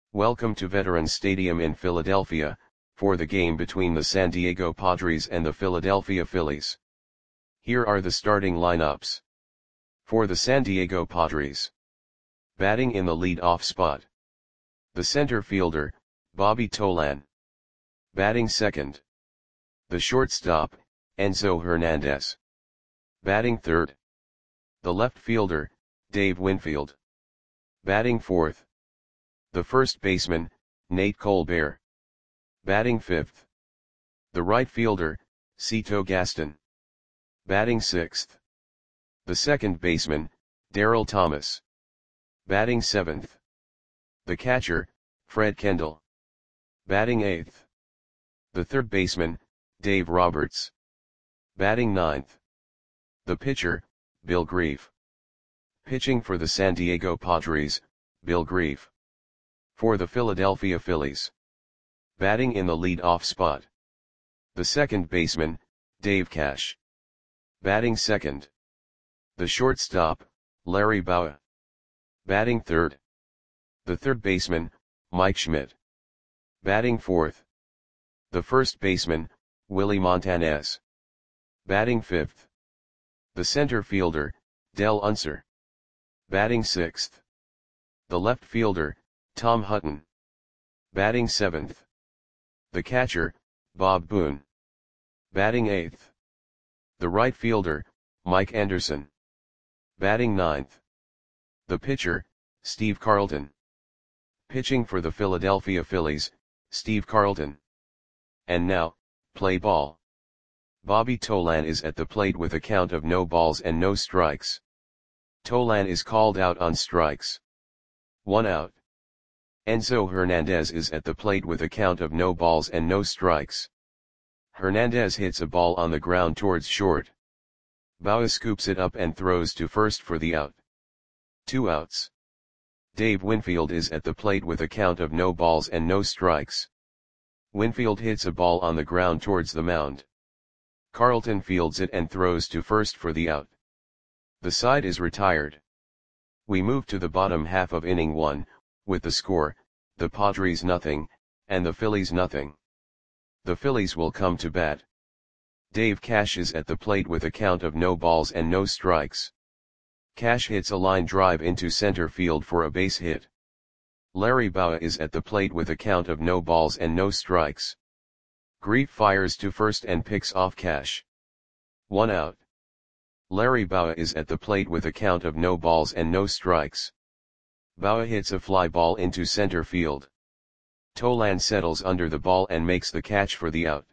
Welcome to Veterans Stadium in Philadelphia, for the game between the San Diego Padres and the Philadelphia Phillies. Here are the starting lineups. For the San Diego Padres. Batting in the lead-off spot. The center fielder, Bobby Tolan. Batting second. The shortstop, Enzo Hernandez. Batting third. The left fielder, Dave Winfield. Batting fourth. The first baseman, Nate Colbert. Batting fifth. The right fielder, Cito Gaston. Batting sixth. The second baseman, Darryl Thomas. Batting seventh. The catcher, Fred Kendall. Batting eighth. The third baseman, Dave Roberts. Batting ninth. The pitcher, Bill Grief. Pitching for the San Diego Padres, Bill Grief. For the Philadelphia Phillies. Batting in the lead-off spot. The second baseman, Dave Cash. Batting second. The shortstop, Larry Bowa. Batting third. The third baseman, Mike Schmidt. Batting fourth. The first baseman, Willie Montanez. Batting fifth. The center fielder, Del Unser. Batting sixth. The left fielder, Tom Hutton. Batting seventh. The catcher, Bob Boone. Batting eighth. The right fielder, Mike Anderson. Batting ninth. The pitcher, Steve Carlton. Pitching for the Philadelphia Phillies, Steve Carlton. And now, play ball. Bobby Tolan is at the plate with a count of no balls and no strikes. Tolan is called out on strikes. 1 out. Enzo Hernandez is at the plate with a count of no balls and no strikes. Hernandez hits a ball on the ground towards short. Bowa scoops it up and throws to first for the out. 2 outs. Dave Winfield is at the plate with a count of no balls and no strikes. Winfield hits a ball on the ground towards the mound. Carlton fields it and throws to first for the out. The side is retired. We move to the bottom half of inning 1, with the score, the Padres nothing, and the Phillies nothing. The Phillies will come to bat. Dave Cash is at the plate with a count of no balls and no strikes. Cash hits a line drive into center field for a base hit. Larry Bowa is at the plate with a count of no balls and no strikes. Grief fires to first and picks off Cash. 1 out. Larry Bowa is at the plate with a count of no balls and no strikes. Bowa hits a fly ball into center field. Tolan settles under the ball and makes the catch for the out.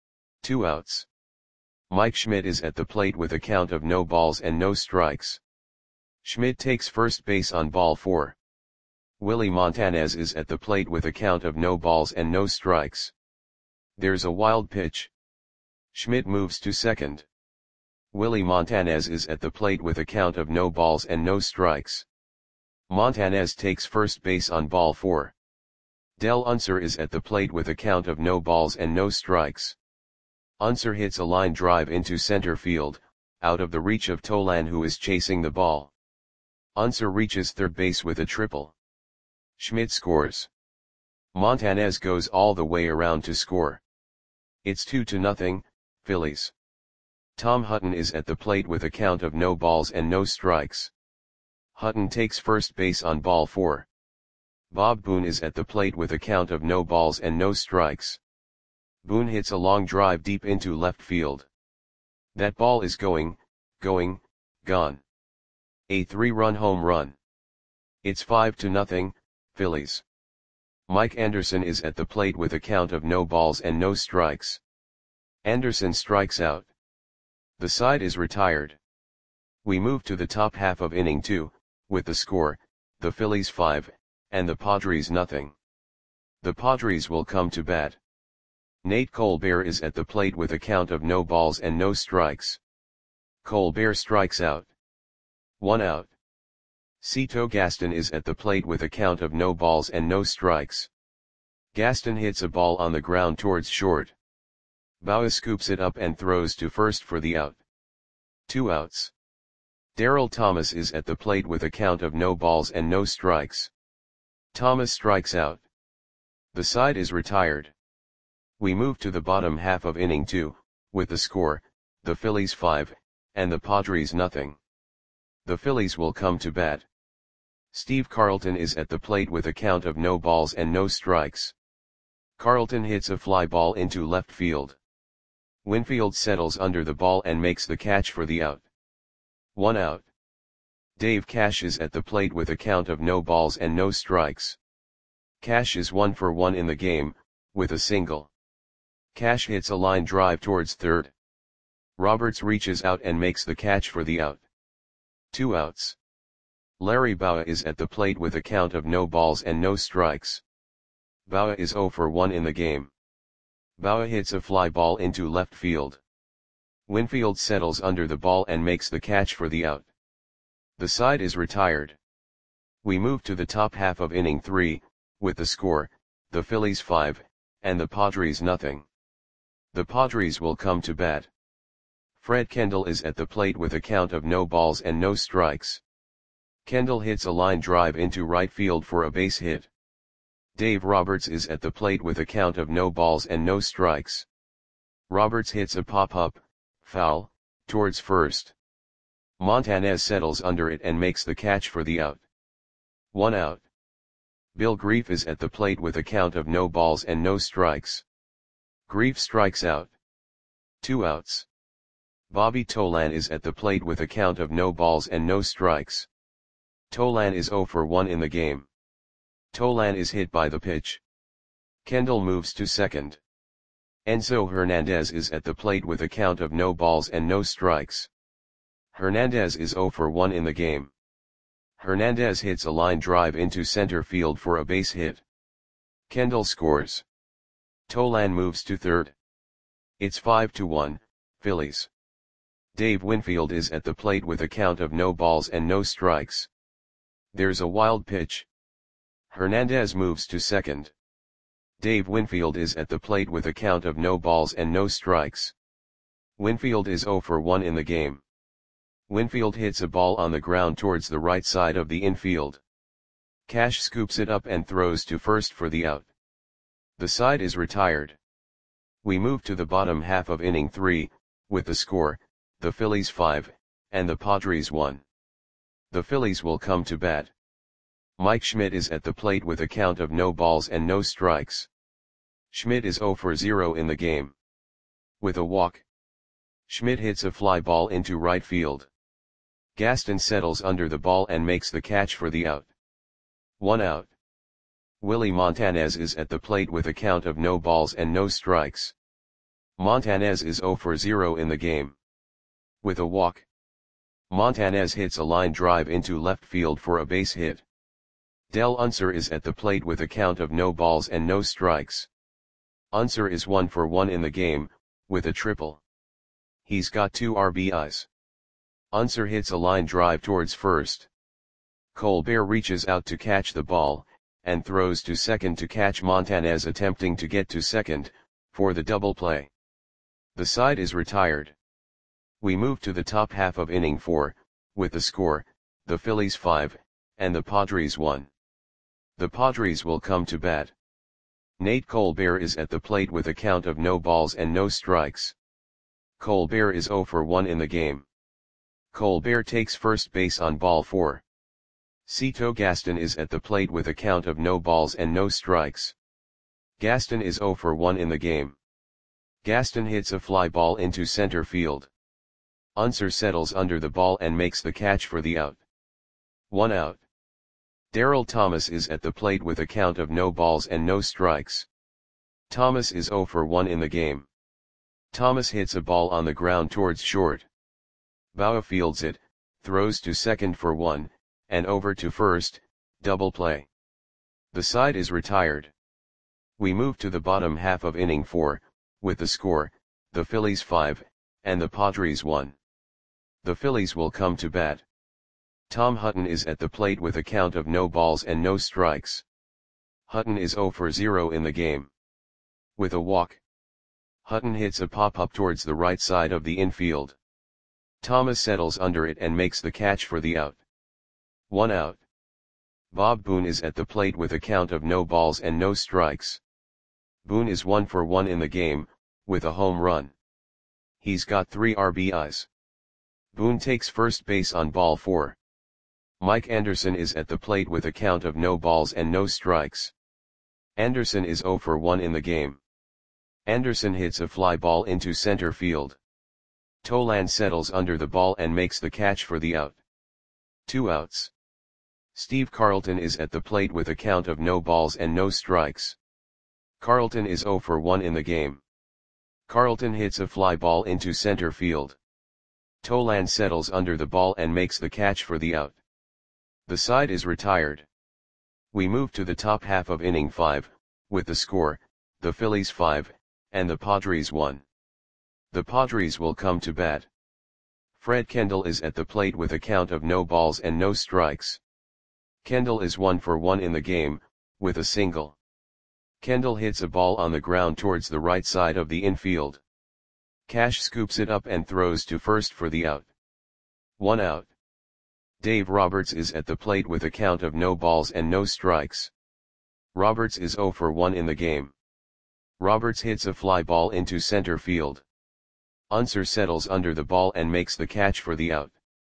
2 outs. Mike Schmidt is at the plate with a count of no balls and no strikes. Schmidt takes first base on ball 4. Willie Montanez is at the plate with a count of no balls and no strikes. There's a wild pitch. Schmidt moves to second. Willie Montanez is at the plate with a count of no balls and no strikes. Montanez takes first base on ball 4. Del Unser is at the plate with a count of no balls and no strikes. Unser hits a line drive into center field, out of the reach of Tolan, who is chasing the ball. Unser reaches third base with a triple. Schmidt scores. Montanez goes all the way around to score. It's 2-0, Phillies. Tom Hutton is at the plate with a count of no balls and no strikes. Hutton takes first base on ball 4. Bob Boone is at the plate with a count of no balls and no strikes. Boone hits a long drive deep into left field. That ball is gone. A 3-run home run. It's 5-0, Phillies. Mike Anderson is at the plate with a count of no balls and no strikes. Anderson strikes out. The side is retired. We move to the top half of inning 2, with the score, the Phillies 5, and the Padres nothing. The Padres will come to bat. Nate Colbert is at the plate with a count of no balls and no strikes. Colbert strikes out. 1 out. Cito Gaston is at the plate with a count of no balls and no strikes. Gaston hits a ball on the ground towards short. Bowa scoops it up and throws to first for the out. 2 outs. Darryl Thomas is at the plate with a count of no balls and no strikes. Thomas strikes out. The side is retired. We move to the bottom half of inning 2, with the score, the Phillies 5, and the Padres nothing. The Phillies will come to bat. Steve Carlton is at the plate with a count of no balls and no strikes. Carlton hits a fly ball into left field. Winfield settles under the ball and makes the catch for the out. 1 out. Dave Cash is at the plate with a count of no balls and no strikes. Cash is 1 for 1 in the game, with a single. Cash hits a line drive towards third. Roberts reaches out and makes the catch for the out. 2 outs. Larry Bowa is at the plate with a count of no balls and no strikes. Bowa is 0 for 1 in the game. Bowa hits a fly ball into left field. Winfield settles under the ball and makes the catch for the out. The side is retired. We move to the top half of inning 3, with the score, the Phillies 5, and the Padres nothing. The Padres will come to bat. Fred Kendall is at the plate with a count of no balls and no strikes. Kendall hits a line drive into right field for a base hit. Dave Roberts is at the plate with a count of no balls and no strikes. Roberts hits a pop-up, foul, towards first. Montanez settles under it and makes the catch for the out. 1 out. Bill Grief is at the plate with a count of no balls and no strikes. Grief strikes out. 2 outs. Bobby Tolan is at the plate with a count of no balls and no strikes. Tolan is 0 for 1 in the game. Tolan is hit by the pitch. Kendall moves to second. Enzo Hernandez is at the plate with a count of no balls and no strikes. Hernandez is 0 for 1 in the game. Hernandez hits a line drive into center field for a base hit. Kendall scores. Tolan moves to third. It's 5-1, Phillies. Dave Winfield is at the plate with a count of no balls and no strikes. There's a wild pitch. Hernandez moves to second. Dave Winfield is at the plate with a count of no balls and no strikes. Winfield is 0 for 1 in the game. Winfield hits a ball on the ground towards the right side of the infield. Cash scoops it up and throws to first for the out. The side is retired. We move to the bottom half of inning 3, with the score, the Phillies 5, and the Padres 1. The Phillies will come to bat. Mike Schmidt is at the plate with a count of no balls and no strikes. Schmidt is 0 for 0 in the game. With a walk, Schmidt hits a fly ball into right field. Gaston settles under the ball and makes the catch for the out. 1 out. Willie Montanez is at the plate with a count of no balls and no strikes. Montanez is 0 for 0 in the game. With a walk, Montanez hits a line drive into left field for a base hit. Del Unser is at the plate with a count of no balls and no strikes. Unser is 1 for 1 in the game, with a triple. He's got 2 RBIs. Unser hits a line drive towards first. Colbert reaches out to catch the ball, and throws to second to catch Montanez attempting to get to second, for the double play. The side is retired. We move to the top half of inning 4, with the score, the Phillies 5, and the Padres 1. The Padres will come to bat. Nate Colbert is at the plate with a count of no balls and no strikes. Colbert is 0 for 1 in the game. Colbert takes first base on ball 4. Cito Gaston is at the plate with a count of no balls and no strikes. Gaston is 0 for 1 in the game. Gaston hits a fly ball into center field. Unser settles under the ball and makes the catch for the out. 1 out. Darryl Thomas is at the plate with a count of no balls and no strikes. Thomas is 0 for 1 in the game. Thomas hits a ball on the ground towards short. Bowa fields it, throws to second for 1, and over to first, double play. The side is retired. We move to the bottom half of inning 4, with the score, the Phillies 5, and the Padres 1. The Phillies will come to bat. Tom Hutton is at the plate with a count of no balls and no strikes. Hutton is 0 for 0 in the game. With a walk, Hutton hits a pop-up towards the right side of the infield. Thomas settles under it and makes the catch for the out. 1 out. Bob Boone is at the plate with a count of no balls and no strikes. Boone is 1 for 1 in the game, with a home run. He's got 3 RBIs. Boone takes first base on ball 4. Mike Anderson is at the plate with a count of no balls and no strikes. Anderson is 0 for 1 in the game. Anderson hits a fly ball into center field. Tolan settles under the ball and makes the catch for the out. 2 outs. Steve Carlton is at the plate with a count of no balls and no strikes. Carlton is 0 for 1 in the game. Carlton hits a fly ball into center field. Tolan settles under the ball and makes the catch for the out. The side is retired. We move to the top half of inning 5, with the score, the Phillies 5, and the Padres 1. The Padres will come to bat. Fred Kendall is at the plate with a count of no balls and no strikes. Kendall is 1 for 1 in the game, with a single. Kendall hits a ball on the ground towards the right side of the infield. Cash scoops it up and throws to first for the out. 1 out. Dave Roberts is at the plate with a count of no balls and no strikes. Roberts is 0 for 1 in the game. Roberts hits a fly ball into center field. Unser settles under the ball and makes the catch for the out.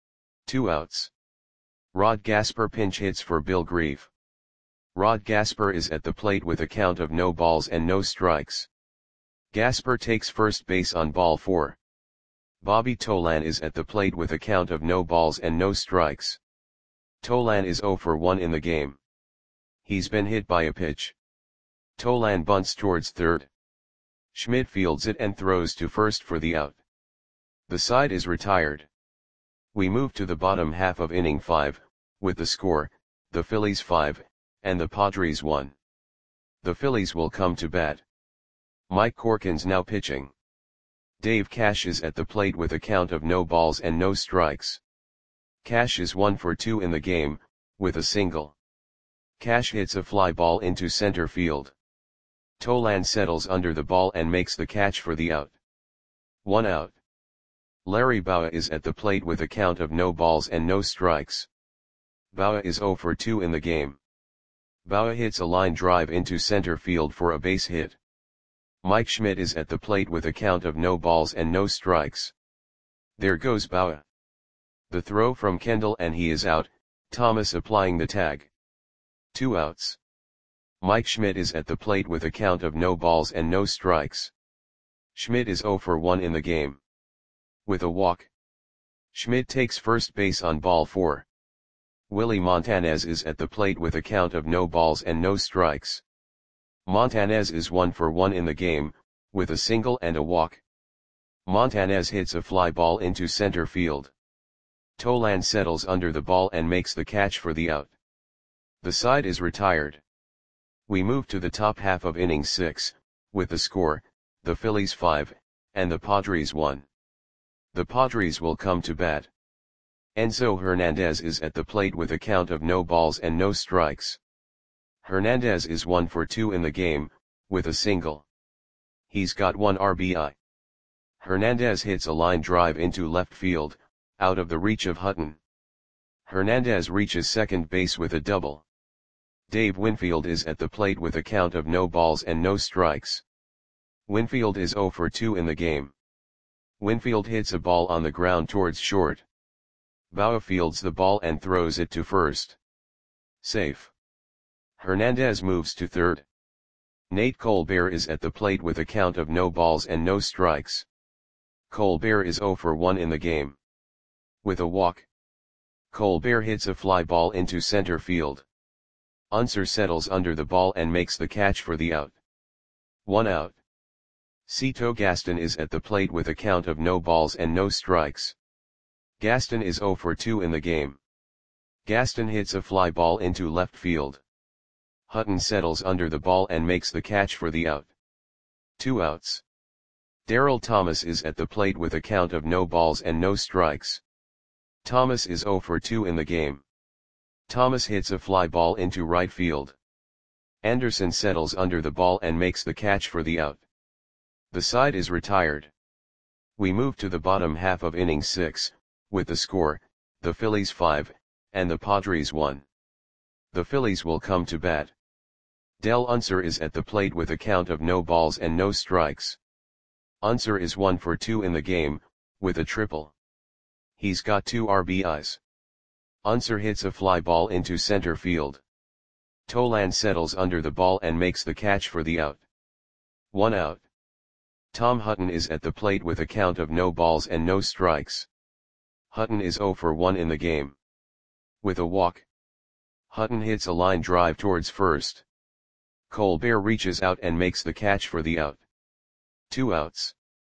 2 outs. Rod Gasper pinch hits for Bill Grief. Rod Gasper is at the plate with a count of no balls and no strikes. Gasper takes first base on ball 4. Bobby Tolan is at the plate with a count of no balls and no strikes. Tolan is 0 for 1 in the game. He's been hit by a pitch. Tolan bunts towards third. Schmidt fields it and throws to first for the out. The side is retired. We move to the bottom half of inning 5, with the score, the Phillies 5, and the Padres 1. The Phillies will come to bat. Mike Corkins now pitching. Dave Cash is at the plate with a count of no balls and no strikes. Cash is 1 for 2 in the game, with a single. Cash hits a fly ball into center field. Tolan settles under the ball and makes the catch for the out. 1 out. Larry Bowa is at the plate with a count of no balls and no strikes. Bowa is 0 for 2 in the game. Bowa hits a line drive into center field for a base hit. Mike Schmidt is at the plate with a count of no balls and no strikes. There goes Bowa. The throw from Kendall and he is out, Thomas applying the tag. 2 outs. Mike Schmidt is at the plate with a count of no balls and no strikes. Schmidt is 0 for 1 in the game. With a walk. Schmidt takes first base on ball 4. Willie Montanez is at the plate with a count of no balls and no strikes. Montanez is 1 for 1 in the game, with a single and a walk. Montanez hits a fly ball into center field. Tolan settles under the ball and makes the catch for the out. The side is retired. We move to the top half of inning 6, with the score, the Phillies 5, and the Padres 1. The Padres will come to bat. Enzo Hernandez is at the plate with a count of no balls and no strikes. Hernandez is 1 for 2 in the game, with a single. He's got 1 RBI. Hernandez hits a line drive into left field, out of the reach of Hutton. Hernandez reaches second base with a double. Dave Winfield is at the plate with a count of no balls and no strikes. Winfield is 0 for 2 in the game. Winfield hits a ball on the ground towards short. Bowa fields the ball and throws it to first. Safe. Hernandez moves to third. Nate Colbert is at the plate with a count of no balls and no strikes. Colbert is 0 for 1 in the game. With a walk. Colbert hits a fly ball into center field. Unser settles under the ball and makes the catch for the out. 1 out. Cito Gaston is at the plate with a count of no balls and no strikes. Gaston is 0 for 2 in the game. Gaston hits a fly ball into left field. Hutton settles under the ball and makes the catch for the out. 2 outs. Darryl Thomas is at the plate with a count of no balls and no strikes. Thomas is 0 for 2 in the game. Thomas hits a fly ball into right field. Anderson settles under the ball and makes the catch for the out. The side is retired. We move to the bottom half of inning 6, with the score, the Phillies 5, and the Padres 1. The Phillies will come to bat. Del Unser is at the plate with a count of no balls and no strikes. Unser is 1 for 2 in the game, with a triple. He's got 2 RBIs. Unser hits a fly ball into center field. Tolan settles under the ball and makes the catch for the out. 1 out. Tom Hutton is at the plate with a count of no balls and no strikes. Hutton is 0 for 1 in the game. With a walk. Hutton hits a line drive towards first. Colbert reaches out and makes the catch for the out. 2 outs.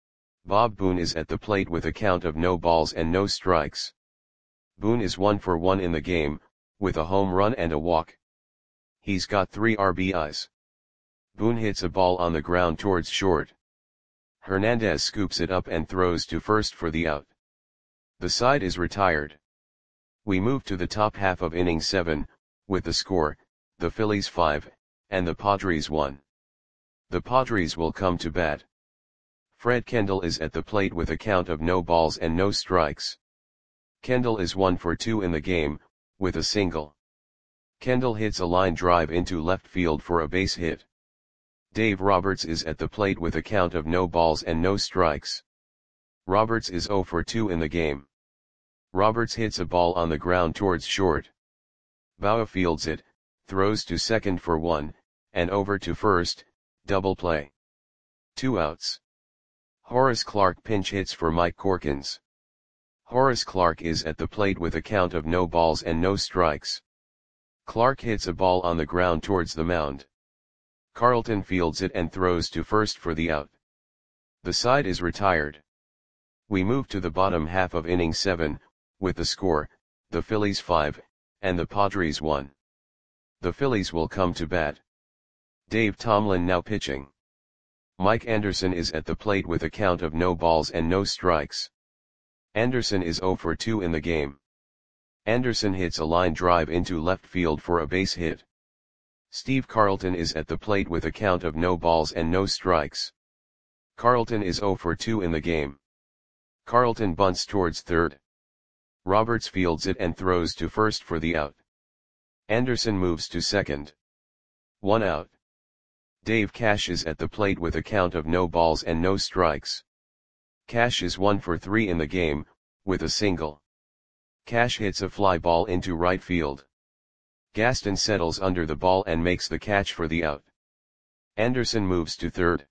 Bob Boone is at the plate with a count of no balls and no strikes. Boone is 1 for 1 in the game, with a home run and a walk. He's got 3 RBIs. Boone hits a ball on the ground towards short. Hernandez scoops it up and throws to first for the out. The side is retired. We move to the top half of inning 7, with the score, the Phillies 5, and the Padres 1. The Padres will come to bat. Fred Kendall is at the plate with a count of no balls and no strikes. Kendall is 1 for 2 in the game, with a single. Kendall hits a line drive into left field for a base hit. Dave Roberts is at the plate with a count of no balls and no strikes. Roberts is 0 for 2 in the game. Roberts hits a ball on the ground towards short. Bauer fields it, throws to second for 1, and over to first, double play. 2 outs. Horace Clarke pinch hits for Mike Corkins. Horace Clarke is at the plate with a count of no balls and no strikes. Clarke hits a ball on the ground towards the mound. Carlton fields it and throws to first for the out. The side is retired. We move to the bottom half of inning 7, with the score, the Phillies 5, and the Padres 1. The Phillies will come to bat. Dave Tomlin now pitching. Mike Anderson is at the plate with a count of no balls and no strikes. Anderson is 0 for 2 in the game. Anderson hits a line drive into left field for a base hit. Steve Carlton is at the plate with a count of no balls and no strikes. Carlton is 0 for 2 in the game. Carlton bunts towards third. Roberts fields it and throws to first for the out. Anderson moves to second. 1 out. Dave Cash is at the plate with a count of no balls and no strikes. Cash is 1 for 3 in the game, with a single. Cash hits a fly ball into right field. Gaston settles under the ball and makes the catch for the out. Anderson moves to third.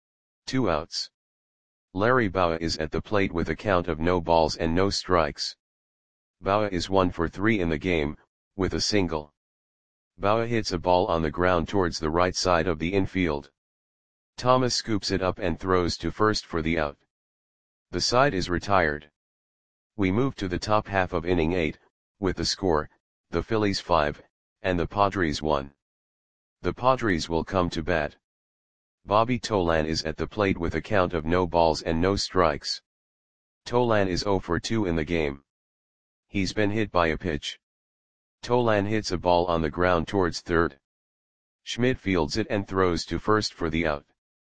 2 outs. Larry Bowa is at the plate with a count of no balls and no strikes. Bowa is 1 for 3 in the game, with a single. Bowa hits a ball on the ground towards the right side of the infield. Thomas scoops it up and throws to first for the out. The side is retired. We move to the top half of inning 8, with the score, the Phillies 5, and the Padres 1. The Padres will come to bat. Bobby Tolan is at the plate with a count of no balls and no strikes. Tolan is 0 for 2 in the game. He's been hit by a pitch. Tolan hits a ball on the ground towards third. Schmidt fields it and throws to first for the out.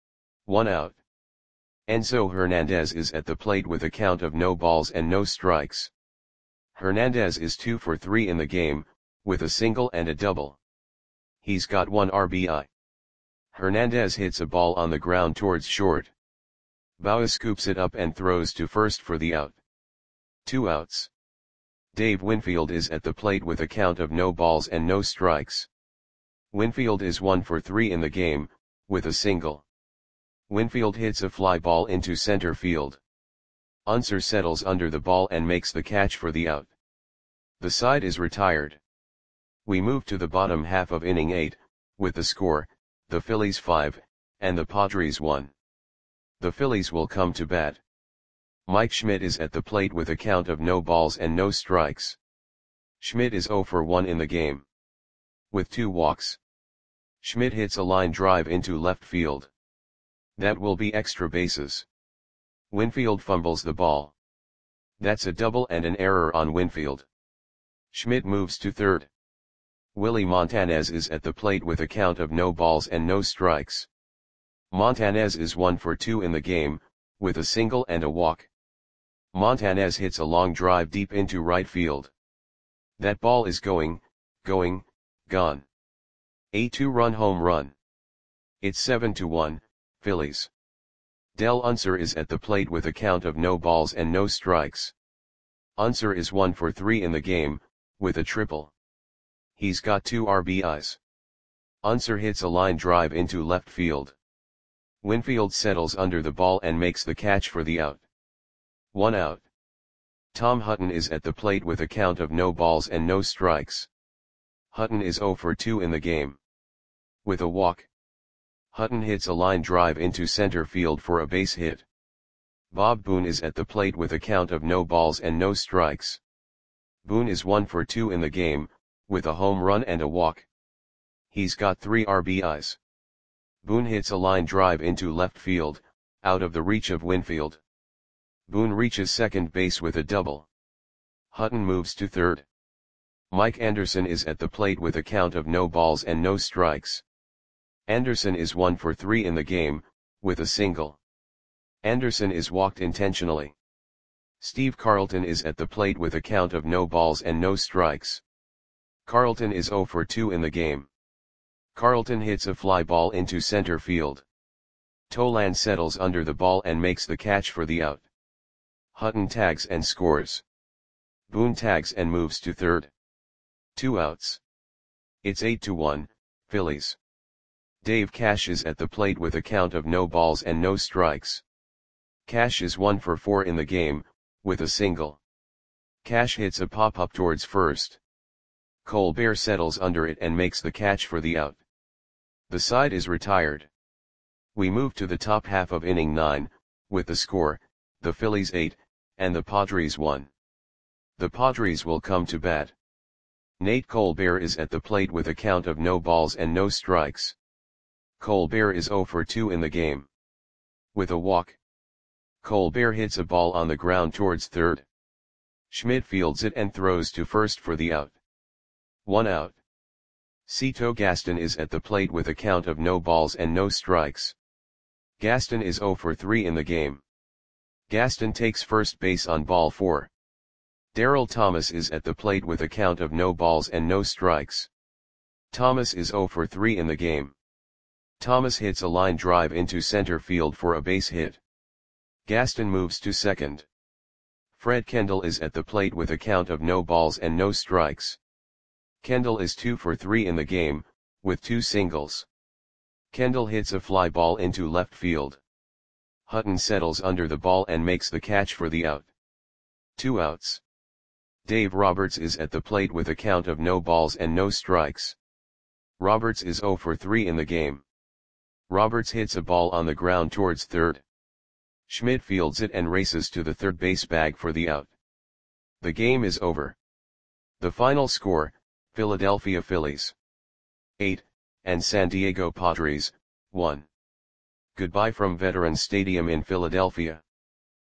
1 out. Enzo Hernandez is at the plate with a count of no balls and no strikes. Hernandez is 2 for 3 in the game, with a single and a double. He's got 1 RBI. Hernandez hits a ball on the ground towards short. Bowa scoops it up and throws to first for the out. 2 outs. Dave Winfield is at the plate with a count of no balls and no strikes. Winfield is 1 for 3 in the game, with a single. Winfield hits a fly ball into center field. Unser settles under the ball and makes the catch for the out. The side is retired. We move to the bottom half of inning 8, with the score, the Phillies 5, and the Padres 1. The Phillies will come to bat. Mike Schmidt is at the plate with a count of no balls and no strikes. Schmidt is 0 for 1 in the game. With 2 walks. Schmidt hits a line drive into left field. That will be extra bases. Winfield fumbles the ball. That's a double and an error on Winfield. Schmidt moves to third. Willie Montanez is at the plate with a count of no balls and no strikes. Montanez is 1 for 2 in the game, with a single and a walk. Montanez hits a long drive deep into right field. That ball is going, gone. A 2-run home run. It's 7-1, Phillies. Del Unser is at the plate with a count of no balls and no strikes. Unser is 1 for 3 in the game, with a triple. He's got 2 RBIs. Unser hits a line drive into left field. Winfield settles under the ball and makes the catch for the out. 1 out. Tom Hutton is at the plate with a count of no balls and no strikes. Hutton is 0 for 2 in the game. With a walk. Hutton hits a line drive into center field for a base hit. Bob Boone is at the plate with a count of no balls and no strikes. Boone is 1 for 2 in the game, with a home run and a walk. He's got 3 RBIs. Boone hits a line drive into left field, out of the reach of Winfield. Boone reaches second base with a double. Hutton moves to third. Mike Anderson is at the plate with a count of no balls and no strikes. Anderson is 1 for 3 in the game, with a single. Anderson is walked intentionally. Steve Carlton is at the plate with a count of no balls and no strikes. Carlton is 0 for 2 in the game. Carlton hits a fly ball into center field. Tolan settles under the ball and makes the catch for the out. Hutton tags and scores. Boone tags and moves to third. 2 outs. It's 8-1, Phillies. Dave Cash is at the plate with a count of no balls and no strikes. Cash is 1 for 4 in the game, with a single. Cash hits a pop-up towards first. Colbert settles under it and makes the catch for the out. The side is retired. We move to the top half of inning 9, with the score, the Phillies 8, and the Padres 1. The Padres will come to bat. Nate Colbert is at the plate with a count of no balls and no strikes. Colbert is 0 for 2 in the game. With a walk. Colbert hits a ball on the ground towards third. Schmidt fields it and throws to first for the out. 1 out. Cito Gaston is at the plate with a count of no balls and no strikes. Gaston is 0 for 3 in the game. Gaston takes first base on ball 4. Darryl Thomas is at the plate with a count of no balls and no strikes. Thomas is 0 for 3 in the game. Thomas hits a line drive into center field for a base hit. Gaston moves to second. Fred Kendall is at the plate with a count of no balls and no strikes. Kendall is 2 for 3 in the game, with 2 singles. Kendall hits a fly ball into left field. Hutton settles under the ball and makes the catch for the out. 2 outs. Dave Roberts is at the plate with a count of no balls and no strikes. Roberts is 0 for 3 in the game. Roberts hits a ball on the ground towards third. Schmidt fields it and races to the third base bag for the out. The game is over. The final score, Philadelphia Phillies 8, and San Diego Padres 1. Goodbye from Veterans Stadium in Philadelphia.